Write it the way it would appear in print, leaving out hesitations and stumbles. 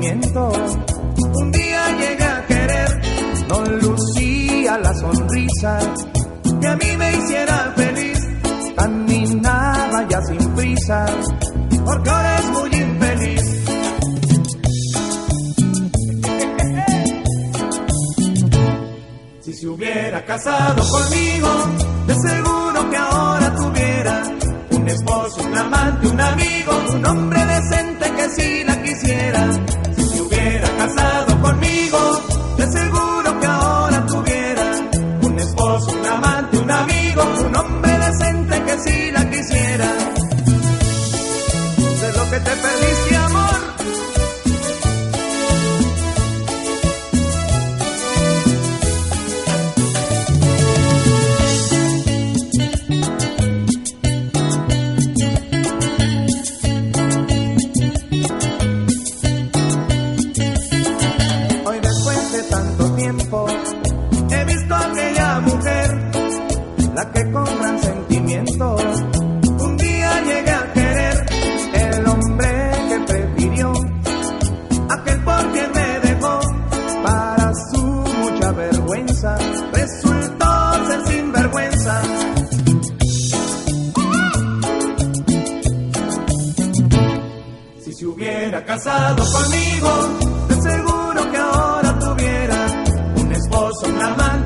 sentimiento. Un día llegué a querer, no lucía la sonrisa que a mí me hiciera feliz. Caminaba ya sin prisa, porque ahora es muy infeliz. Si se hubiera casado conmigo, de seguro que ahora tuviera un esposo, un amante, un amigo, un hombre decente que sí la quisiera. Si se hubiera casado conmigo, de seguro que ahora tuviera un esposo, un amante, un amigo, un hombre decente que sí la quisiera. De lo que te perdiste, amor. He visto a aquella mujer, la que con gran sentimiento un día llegué a querer. El hombre que prefirió, aquel por quien me dejó, para su mucha vergüenza resultó ser sinvergüenza. Si se hubiera casado conmigo, de seguro que ahora tuviera un esposo, un amante,